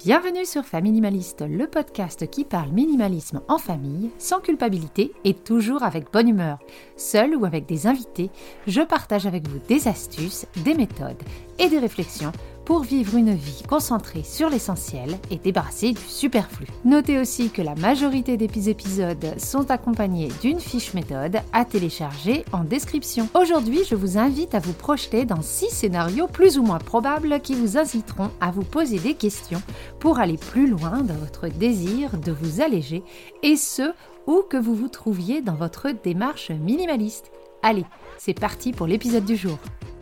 Bienvenue sur Faminimaliste, le podcast qui parle minimalisme en famille, sans culpabilité et toujours avec bonne humeur. Seul ou avec des invités, je partage avec vous des astuces, des méthodes et des réflexions pour vivre une vie concentrée sur l'essentiel et débarrassée du superflu. Notez aussi que la majorité des épisodes sont accompagnés d'une fiche méthode à télécharger en description. Aujourd'hui, je vous invite à vous projeter dans 6 scénarios plus ou moins probables qui vous inciteront à vous poser des questions pour aller plus loin dans votre désir de vous alléger et ce, où que vous vous trouviez dans votre démarche minimaliste. Allez, c'est parti pour l'épisode du jour.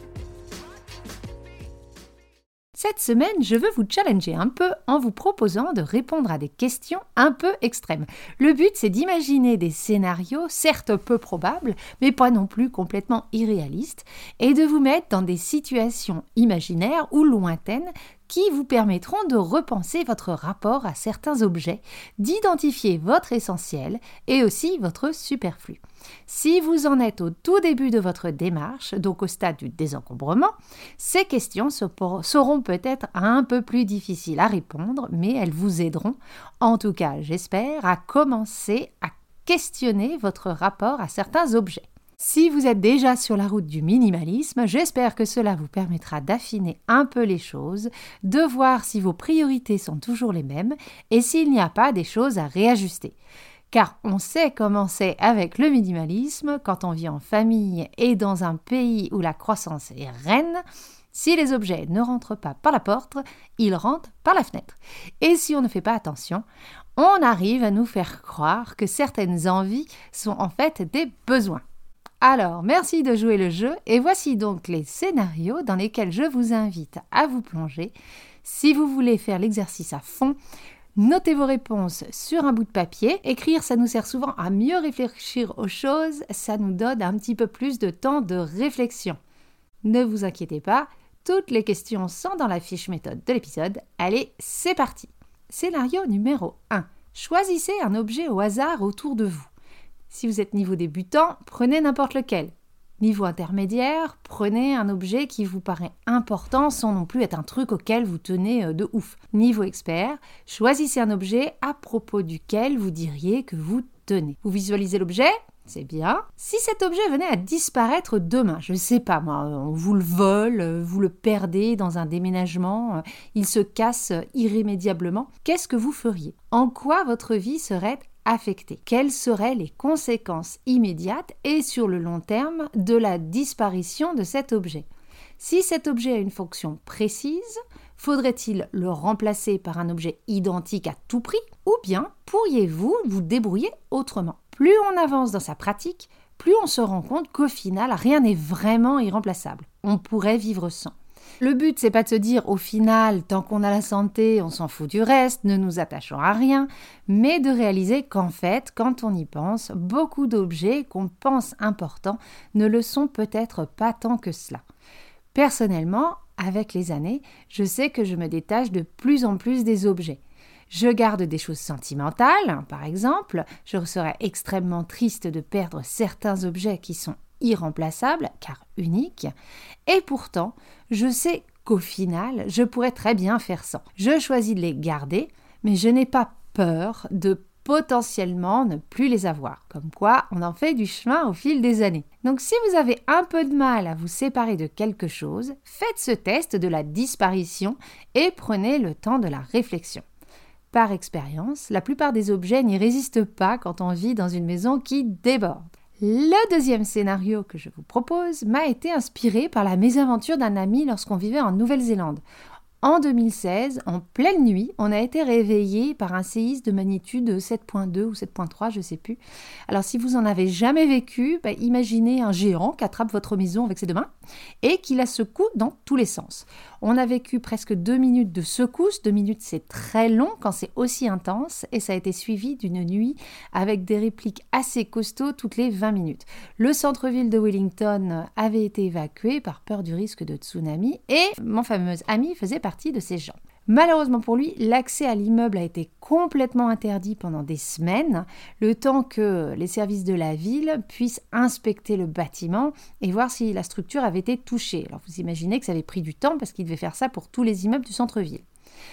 Cette semaine, je veux vous challenger un peu en vous proposant de répondre à des questions un peu extrêmes. Le but, c'est d'imaginer des scénarios, certes peu probables, mais pas non plus complètement irréalistes, et de vous mettre dans des situations imaginaires ou lointaines qui vous permettront de repenser votre rapport à certains objets, d'identifier votre essentiel et aussi votre superflu. Si vous en êtes au tout début de votre démarche, donc au stade du désencombrement, ces questions seront peut-être un peu plus difficiles à répondre, mais elles vous aideront, en tout cas j'espère, à commencer à questionner votre rapport à certains objets. Si vous êtes déjà sur la route du minimalisme, j'espère que cela vous permettra d'affiner un peu les choses, de voir si vos priorités sont toujours les mêmes et s'il n'y a pas des choses à réajuster. Car on sait comment c'est avec le minimalisme, quand on vit en famille et dans un pays où la croissance est reine, si les objets ne rentrent pas par la porte, ils rentrent par la fenêtre. Et si on ne fait pas attention, on arrive à nous faire croire que certaines envies sont en fait des besoins. Alors, merci de jouer le jeu et voici donc les scénarios dans lesquels je vous invite à vous plonger. Si vous voulez faire l'exercice à fond, notez vos réponses sur un bout de papier. Écrire, ça nous sert souvent à mieux réfléchir aux choses, ça nous donne un petit peu plus de temps de réflexion. Ne vous inquiétez pas, toutes les questions sont dans la fiche méthode de l'épisode. Allez, c'est parti. Scénario numéro 1. Choisissez un objet au hasard autour de vous. Si vous êtes niveau débutant, prenez n'importe lequel. Niveau intermédiaire, prenez un objet qui vous paraît important sans non plus être un truc auquel vous tenez de ouf. Niveau expert, choisissez un objet à propos duquel vous diriez que vous tenez. Vous visualisez l'objet ? C'est bien. Si cet objet venait à disparaître demain, je ne sais pas moi, on vous le vole, vous le perdez dans un déménagement, il se casse irrémédiablement, qu'est-ce que vous feriez ? En quoi votre vie serait affectée ? Quelles seraient les conséquences immédiates et sur le long terme de la disparition de cet objet ? Si cet objet a une fonction précise, faudrait-il le remplacer par un objet identique à tout prix ? Ou bien pourriez-vous vous débrouiller autrement ? Plus on avance dans sa pratique, plus on se rend compte qu'au final, rien n'est vraiment irremplaçable. On pourrait vivre sans. Le but, c'est pas de se dire, au final, tant qu'on a la santé, on s'en fout du reste, ne nous attachons à rien, mais de réaliser qu'en fait, quand on y pense, beaucoup d'objets qu'on pense importants ne le sont peut-être pas tant que cela. Personnellement, avec les années, je sais que je me détache de plus en plus des objets. Je garde des choses sentimentales, par exemple, je serais extrêmement triste de perdre certains objets qui sont irremplaçables, car uniques, et pourtant, je sais qu'au final, je pourrais très bien faire sans. Je choisis de les garder, mais je n'ai pas peur de potentiellement ne plus les avoir. Comme quoi, on en fait du chemin au fil des années. Donc si vous avez un peu de mal à vous séparer de quelque chose, faites ce test de la disparition et prenez le temps de la réflexion. Par expérience, la plupart des objets n'y résistent pas quand on vit dans une maison qui déborde. Le deuxième scénario que je vous propose m'a été inspiré par la mésaventure d'un ami lorsqu'on vivait en Nouvelle-Zélande. En 2016, en pleine nuit, on a été réveillé par un séisme de magnitude 7.2 ou 7.3, je ne sais plus. Alors si vous n'en avez jamais vécu, imaginez un géant qui attrape votre maison avec ses deux mains et qui la secoue dans tous les sens. On a vécu presque 2 minutes de secousse. 2 minutes, c'est très long quand c'est aussi intense et ça a été suivi d'une nuit avec des répliques assez costauds toutes les 20 minutes. Le centre-ville de Wellington avait été évacué par peur du risque de tsunami et mon fameux ami faisait partie de ces gens. Malheureusement pour lui, l'accès à l'immeuble a été complètement interdit pendant des semaines, le temps que les services de la ville puissent inspecter le bâtiment et voir si la structure avait été touchée. Alors vous imaginez que ça avait pris du temps parce qu'il devait faire ça pour tous les immeubles du centre-ville.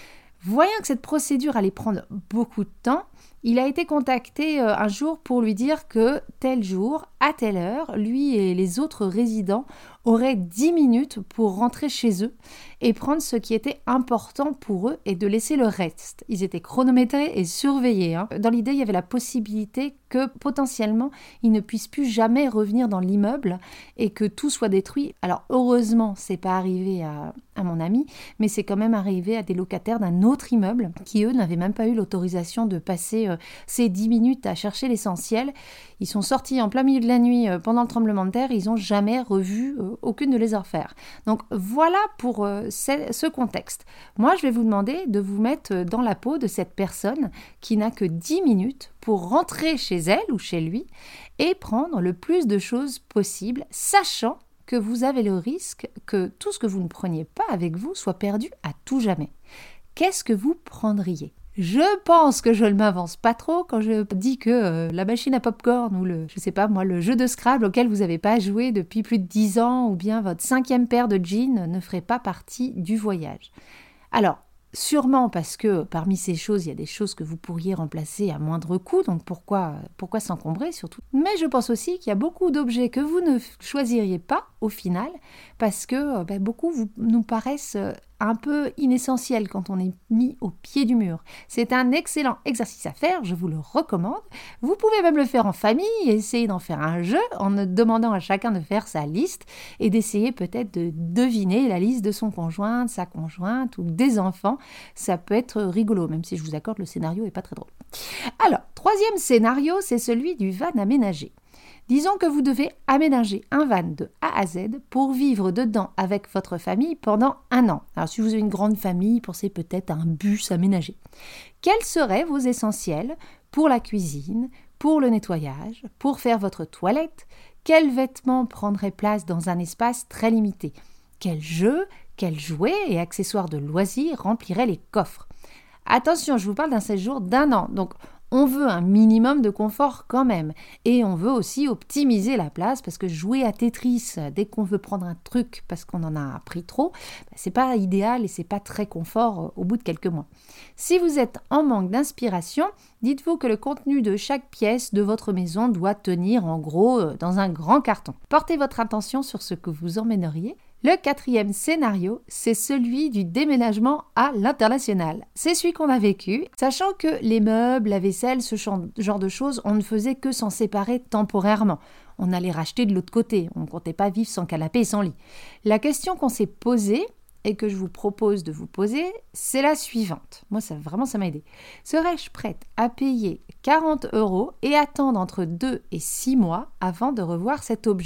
Voyant que cette procédure allait prendre beaucoup de temps, il a été contacté un jour pour lui dire que tel jour, à telle heure, lui et les autres résidents auraient 10 minutes pour rentrer chez eux et prendre ce qui était important pour eux et de laisser le reste. Ils étaient chronométrés et surveillés. Dans l'idée, il y avait la possibilité que potentiellement, ils ne puissent plus jamais revenir dans l'immeuble et que tout soit détruit. Alors heureusement, c'est pas arrivé à mon ami, mais c'est quand même arrivé à des locataires d'un autre immeuble qui, eux, n'avaient même pas eu l'autorisation de passer ces 10 minutes à chercher l'essentiel. Ils sont sortis en plein milieu de la nuit pendant le tremblement de terre, ils n'ont jamais revu aucune de les affaires. Donc voilà pour ce contexte. Moi, je vais vous demander de vous mettre dans la peau de cette personne qui n'a que 10 minutes pour rentrer chez elle ou chez lui et prendre le plus de choses possible, sachant que vous avez le risque que tout ce que vous ne preniez pas avec vous soit perdu à tout jamais. Qu'est-ce que vous prendriez ? Je pense que je ne m'avance pas trop quand je dis que la machine à popcorn ou le jeu de Scrabble auquel vous n'avez pas joué depuis plus de 10 ans ou bien votre 5e paire de jeans ne ferait pas partie du voyage. Alors, sûrement parce que parmi ces choses, il y a des choses que vous pourriez remplacer à moindre coût, donc pourquoi s'encombrer surtout ? Mais je pense aussi qu'il y a beaucoup d'objets que vous ne choisiriez pas au final, parce que beaucoup nous paraissent un peu inessentiels quand on est mis au pied du mur. C'est un excellent exercice à faire, je vous le recommande. Vous pouvez même le faire en famille, essayer d'en faire un jeu en demandant à chacun de faire sa liste et d'essayer peut-être de deviner la liste de son conjoint, de sa conjointe ou des enfants. Ça peut être rigolo, même si je vous accorde, le scénario n'est pas très drôle. Alors, 3e scénario, c'est celui du van aménagé. Disons que vous devez aménager un van de A à Z pour vivre dedans avec votre famille pendant 1 an. Alors si vous avez une grande famille, pensez peut-être à un bus aménagé. Quels seraient vos essentiels pour la cuisine, pour le nettoyage, pour faire votre toilette ? Quels vêtements prendraient place dans un espace très limité ? Quels jeux, quels jouets et accessoires de loisirs rempliraient les coffres ? Attention, je vous parle d'un séjour d'1 an, donc on veut un minimum de confort quand même. Et on veut aussi optimiser la place parce que jouer à Tetris dès qu'on veut prendre un truc parce qu'on en a pris trop, c'est pas idéal et c'est pas très confort au bout de quelques mois. Si vous êtes en manque d'inspiration, dites-vous que le contenu de chaque pièce de votre maison doit tenir en gros dans un grand carton. Portez votre attention sur ce que vous emmèneriez. Le 4e scénario, c'est celui du déménagement à l'international. C'est celui qu'on a vécu, sachant que les meubles, la vaisselle, ce genre de choses, on ne faisait que s'en séparer temporairement. On allait racheter de l'autre côté, on ne comptait pas vivre sans canapé et sans lit. La question qu'on s'est posée, et que je vous propose de vous poser, c'est la suivante. Moi, ça m'a aidé. Serais-je prête à payer 40 € et attendre entre 2 et 6 mois avant de revoir cet objet ?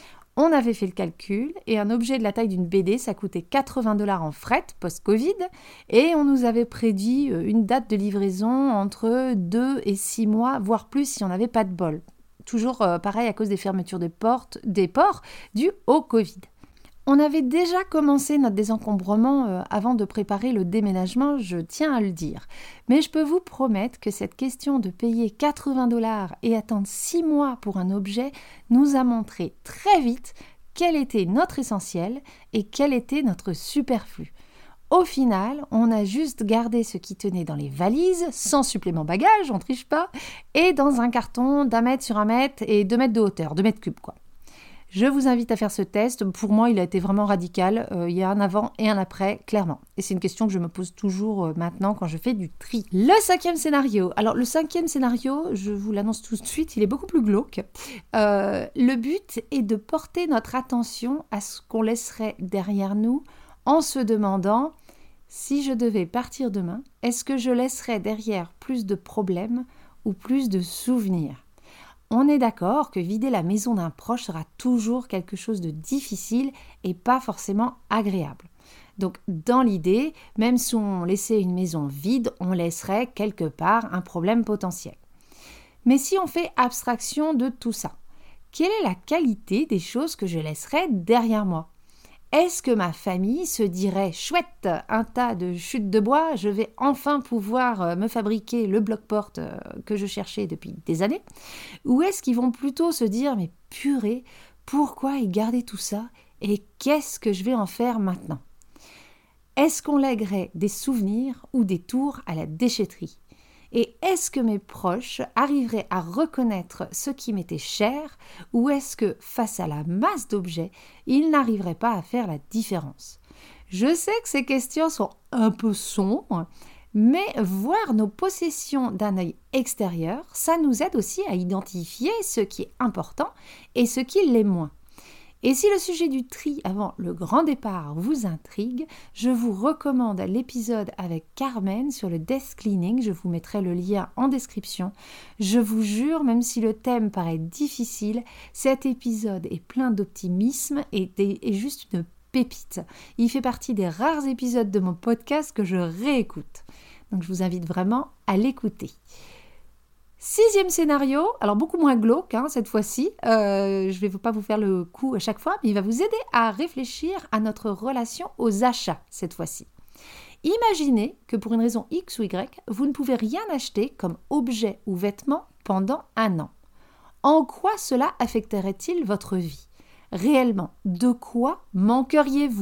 On avait fait le calcul et un objet de la taille d'une BD, ça coûtait 80 $ en fret post-Covid et on nous avait prédit une date de livraison entre 2 et 6 mois, voire plus si on n'avait pas de bol. Toujours pareil à cause des fermetures des ports dues au Covid. On avait déjà commencé notre désencombrement avant de préparer le déménagement, je tiens à le dire. Mais je peux vous promettre que cette question de payer 80 $ et attendre 6 mois pour un objet nous a montré très vite quel était notre essentiel et quel était notre superflu. Au final, on a juste gardé ce qui tenait dans les valises, sans supplément bagage, on triche pas, et dans un carton d'1 mètre sur 1 mètre et 2 mètres de hauteur, 2 mètres cubes quoi. Je vous invite à faire ce test. Pour moi, il a été vraiment radical. Il y a un avant et un après, clairement. Et c'est une question que je me pose toujours maintenant quand je fais du tri. Le 5e scénario. Alors, le 5e scénario, je vous l'annonce tout de suite, il est beaucoup plus glauque. Le but est de porter notre attention à ce qu'on laisserait derrière nous en se demandant si je devais partir demain, est-ce que je laisserais derrière plus de problèmes ou plus de souvenirs ? On est d'accord que vider la maison d'un proche sera toujours quelque chose de difficile et pas forcément agréable. Donc dans l'idée, même si on laissait une maison vide, on laisserait quelque part un problème potentiel. Mais si on fait abstraction de tout ça, quelle est la qualité des choses que je laisserais derrière moi ? Est-ce que ma famille se dirait « Chouette, un tas de chutes de bois, je vais enfin pouvoir me fabriquer le bloc-porte que je cherchais depuis des années ?» Ou est-ce qu'ils vont plutôt se dire « Mais purée, pourquoi y garder tout ça et qu'est-ce que je vais en faire maintenant ?» Est-ce qu'on lèguerait des souvenirs ou des tours à la déchetterie ? Et est-ce que mes proches arriveraient à reconnaître ce qui m'était cher ou est-ce que, face à la masse d'objets, ils n'arriveraient pas à faire la différence ? Je sais que ces questions sont un peu sombres, mais voir nos possessions d'un œil extérieur, ça nous aide aussi à identifier ce qui est important et ce qui l'est moins. Et si le sujet du tri avant le grand départ vous intrigue, je vous recommande l'épisode avec Carmen sur le desk cleaning. Je vous mettrai le lien en description. Je vous jure, même si le thème paraît difficile, cet épisode est plein d'optimisme et est juste une pépite. Il fait partie des rares épisodes de mon podcast que je réécoute. Donc je vous invite vraiment à l'écouter. 6e scénario, alors beaucoup moins glauque cette fois-ci, je ne vais pas vous faire le coup à chaque fois, mais il va vous aider à réfléchir à notre relation aux achats cette fois-ci. Imaginez que pour une raison X ou Y, vous ne pouvez rien acheter comme objet ou vêtement pendant 1 an. En quoi cela affecterait-il votre vie ? Réellement, de quoi manqueriez-vous ?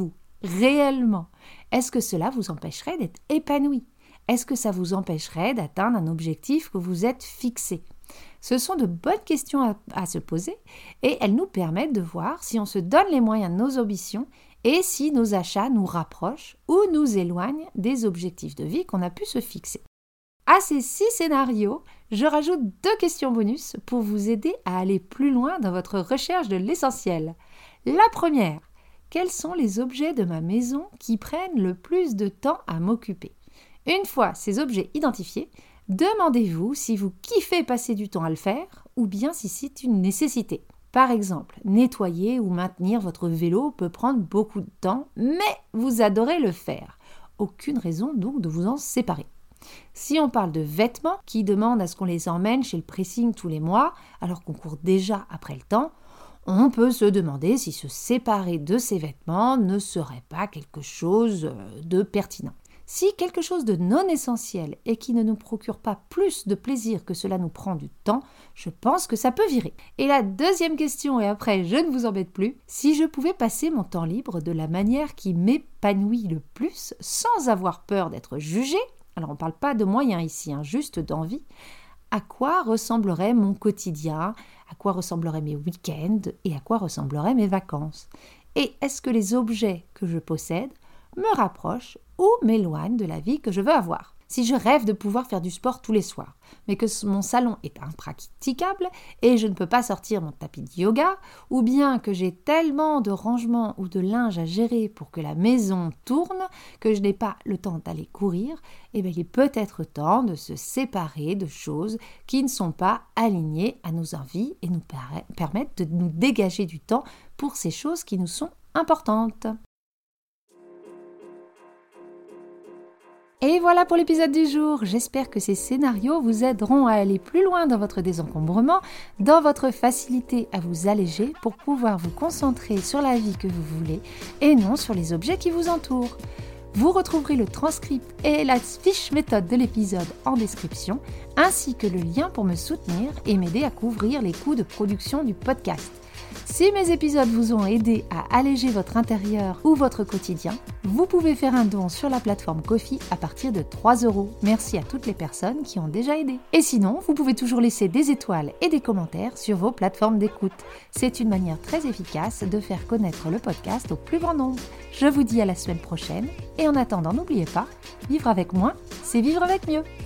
Réellement, est-ce que cela vous empêcherait d'être épanoui ? Est-ce que ça vous empêcherait d'atteindre un objectif que vous êtes fixé ? Ce sont de bonnes questions à se poser et elles nous permettent de voir si on se donne les moyens de nos ambitions et si nos achats nous rapprochent ou nous éloignent des objectifs de vie qu'on a pu se fixer. À ces 6 scénarios, je rajoute 2 questions bonus pour vous aider à aller plus loin dans votre recherche de l'essentiel. La première, quels sont les objets de ma maison qui prennent le plus de temps à m'occuper ? Une fois ces objets identifiés, demandez-vous si vous kiffez passer du temps à le faire ou bien si c'est une nécessité. Par exemple, nettoyer ou maintenir votre vélo peut prendre beaucoup de temps, mais vous adorez le faire. Aucune raison donc de vous en séparer. Si on parle de vêtements qui demandent à ce qu'on les emmène chez le pressing tous les mois, alors qu'on court déjà après le temps, on peut se demander si se séparer de ces vêtements ne serait pas quelque chose de pertinent. Si quelque chose de non essentiel et qui ne nous procure pas plus de plaisir que cela nous prend du temps, je pense que ça peut virer. Et la deuxième question, et après je ne vous embête plus, si je pouvais passer mon temps libre de la manière qui m'épanouit le plus sans avoir peur d'être jugé, alors on ne parle pas de moyens ici, juste d'envie, à quoi ressemblerait mon quotidien, à quoi ressembleraient mes week-ends et à quoi ressembleraient mes vacances ? Et est-ce que les objets que je possède me rapprochent ou m'éloignent de la vie que je veux avoir ? Si je rêve de pouvoir faire du sport tous les soirs, mais que mon salon est impraticable et je ne peux pas sortir mon tapis de yoga, ou bien que j'ai tellement de rangements ou de linge à gérer pour que la maison tourne que je n'ai pas le temps d'aller courir, il est peut-être temps de se séparer de choses qui ne sont pas alignées à nos envies et nous permettent de nous dégager du temps pour ces choses qui nous sont importantes. Et voilà pour l'épisode du jour. J'espère que ces scénarios vous aideront à aller plus loin dans votre désencombrement, dans votre facilité à vous alléger pour pouvoir vous concentrer sur la vie que vous voulez et non sur les objets qui vous entourent. Vous retrouverez le transcript et la fiche méthode de l'épisode en description, ainsi que le lien pour me soutenir et m'aider à couvrir les coûts de production du podcast. Si mes épisodes vous ont aidé à alléger votre intérieur ou votre quotidien, vous pouvez faire un don sur la plateforme Ko-fi à partir de 3 €. Merci à toutes les personnes qui ont déjà aidé. Et sinon, vous pouvez toujours laisser des étoiles et des commentaires sur vos plateformes d'écoute. C'est une manière très efficace de faire connaître le podcast au plus grand nombre. Je vous dis à la semaine prochaine et en attendant, n'oubliez pas, vivre avec moins, c'est vivre avec mieux.